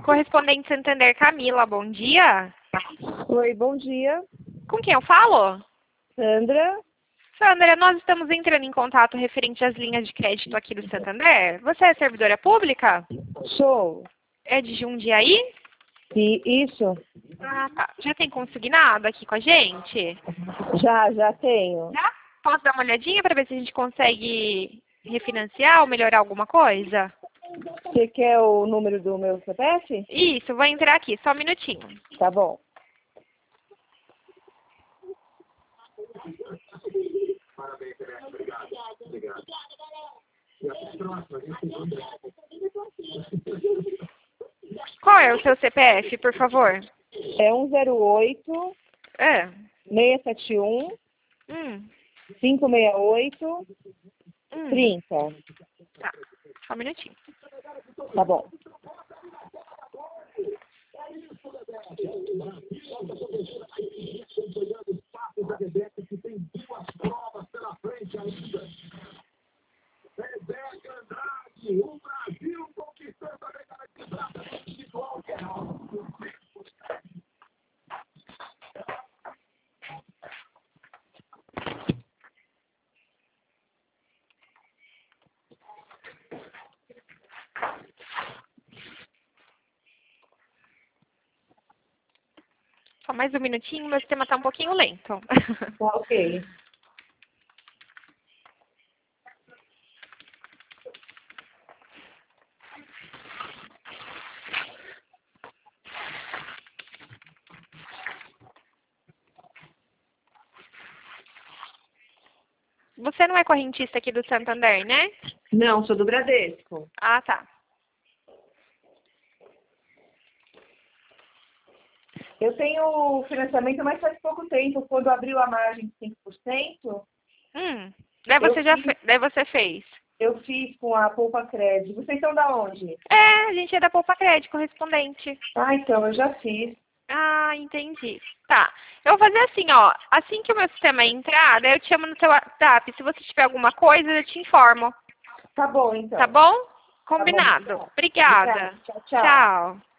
Correspondente Santander, Camila, bom dia. Oi, bom dia. Com quem eu falo? Sandra? Sandra, nós estamos entrando em contato referente às linhas de crédito aqui do Santander. Você é servidora pública? Sou. É de Jundiaí? Isso? Ah, tá. Já tem consignado aqui com a gente? Já tenho. Já? Posso dar uma olhadinha para ver se a gente consegue refinanciar ou melhorar alguma coisa? Você quer o número do meu CPF? Isso, vou entrar aqui, só um minutinho. Tá bom. Qual é o seu CPF, por favor? É 108 É. 671 Hum. 568 30. Tá, só um minutinho. Tá bom. Só mais um minutinho, meu sistema está um pouquinho lento. Tá ok. Você não é correntista aqui do Santander, né? Não, sou do Bradesco. Ah, tá. Eu tenho financiamento, mas faz pouco tempo. Quando abriu a margem de 5%, Daí você fez. eu fiz com a Poupa Crédito. Vocês são da onde? É, a gente é da Poupa Crédito, correspondente. Ah, então, eu já fiz. Ah, entendi. Tá. Eu vou fazer assim, ó. Assim que o meu sistema entrar, daí eu te chamo no seu WhatsApp. Se você tiver alguma coisa, eu te informo. Tá bom, então. Tá bom? Tá bom, Combinado. tchau. Obrigada. Tchau, tchau. Tchau.